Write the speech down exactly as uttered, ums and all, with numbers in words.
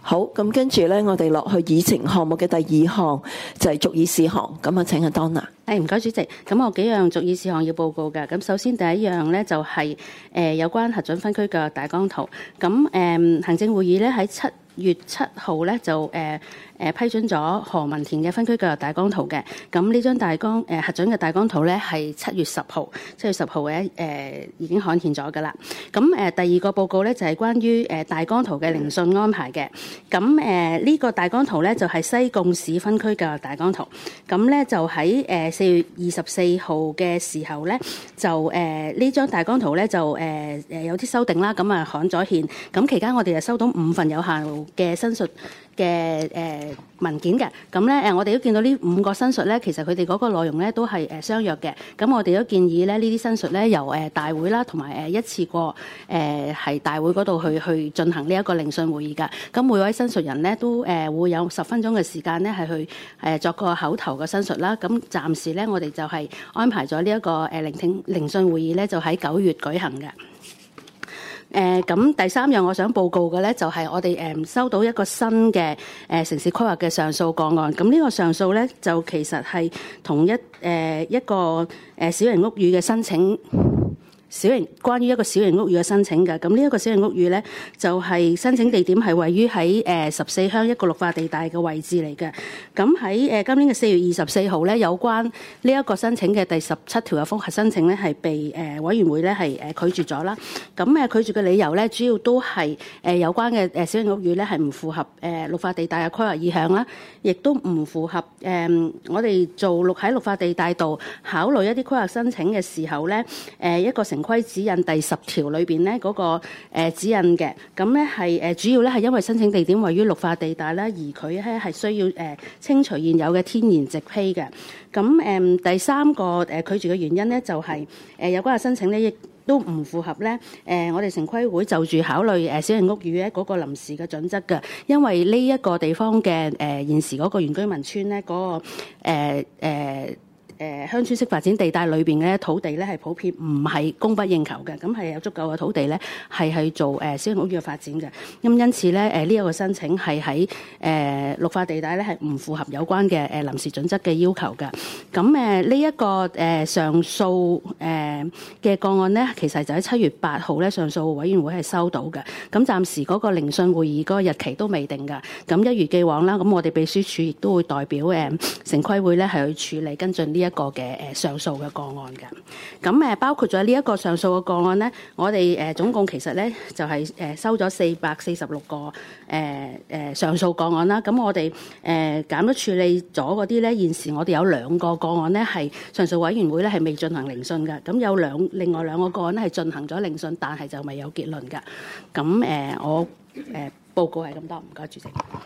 好，咁跟住咧，我哋落去議程項目嘅第二項就係續議事項。咁啊，請阿 Donna。 誒唔該，主席。咁我幾樣續議事項要報告嘅。咁首先第一樣咧就係、是、誒、呃、有關核准分區嘅大綱圖。咁誒、呃、行政會議咧喺七月七號咧就誒誒、呃呃、批准咗何文田嘅分區嘅大綱圖嘅。咁呢張大綱誒、呃、核准嘅大綱圖咧係七月十號，七月十號咧誒已經刊憲咗㗎啦。咁誒、呃、第二個報告咧就係、是、關於誒、呃、大綱圖嘅聆訊安排嘅。咁誒呢個大綱圖咧就係、是、西貢市分區嘅大綱圖。咁咧就喺誒四月二十四號嘅時候咧，就誒、呃、呢張大綱圖咧就誒誒、呃、有啲修訂啦，咁啊刊咗憲。咁期間我哋就收到五份有效嘅申述嘅誒、呃、文件嘅。咁咧誒我哋都見到呢五個申述咧，其實佢哋嗰個內容咧都係誒相若嘅。咁我哋都建議咧呢啲申述咧由誒大會啦，同埋誒一次過誒係、呃、大會嗰度去去進行呢一個聆訊會議㗎。咁每位申述人咧都誒、呃、會有十分鐘嘅時間咧係去誒、呃、作個口頭嘅申述啦。咁暫時咧我哋就係安排咗呢一個誒聆聽聆訊會議咧，就喺九月舉行嘅。誒咁、呃、第三樣我想報告嘅咧，就係、是、我哋誒、呃、收到一個新嘅誒、呃、城市規劃嘅上訴個案。咁呢個上訴咧，就其實係同一誒、呃、一個誒、呃、小型屋宇嘅申請。小型關於一個小型屋宇嘅申請嘅，咁呢一個小型屋宇咧，就係、是、申請地點係位於喺誒十四鄉一個綠化地帶嘅位置嚟嘅。咁喺誒今年嘅四月二十四號咧，有關呢一個申請嘅第十七條嘅覆核申請咧，係被誒、呃、委員會咧係誒拒絕咗啦。咁誒拒絕嘅理由咧，主要都係誒、呃、有關嘅誒小型屋宇咧係唔符合誒、呃、綠化地帶嘅規劃意向啦，亦都唔符合誒、呃、我哋做綠喺綠化地帶度考慮一啲規劃申請嘅時候咧，誒、呃、一個城規指引第十條裏邊咧嗰個誒指引嘅。咁咧係誒主要咧係因為申請地點位於綠化地帶咧，而佢咧係需要誒清除現有嘅天然植被嘅。咁誒、呃、第三個誒拒絕嘅原因咧，就係、是、誒有關嘅申請咧亦都唔符合咧誒、呃、我哋城規會就住考慮誒小型屋宇咧嗰個臨時嘅準則嘅。因為呢一個地方嘅誒、呃、現時嗰個原居民村咧嗰、那個誒誒。呃呃誒、呃、鄉村式發展地帶裏邊嘅土地咧係普遍唔係供不應求嘅，咁係有足夠嘅土地咧係去做誒、呃、小型屋宇嘅發展嘅。咁因此咧誒呢一、呃這個申請係喺誒綠化地帶咧係唔符合有關嘅誒、呃、臨時準則嘅要求嘅。咁誒呢一個誒、呃、上訴誒嘅、呃、個案咧，其實就喺七月八號咧上訴委員會係收到嘅。咁暫時嗰個聆訊會議嗰個日期都未定㗎。咁一如既往啦，咁我哋秘書處亦都會代表誒、呃、城規會咧係去處理跟進呢一個嘅誒上訴嘅個案嘅。咁誒包括咗呢一個上訴嘅個案咧，我哋誒總共其實咧就係誒收咗四百四十六個誒誒上訴個案啦。咁我哋誒減咗處理咗嗰啲咧，現時我哋有兩個個案咧係上訴委員會咧係未進行聆訊嘅。咁有兩另外兩個個案咧係進行咗聆訊，但係就未有結論嘅。咁誒我誒報告係咁多，唔該主席。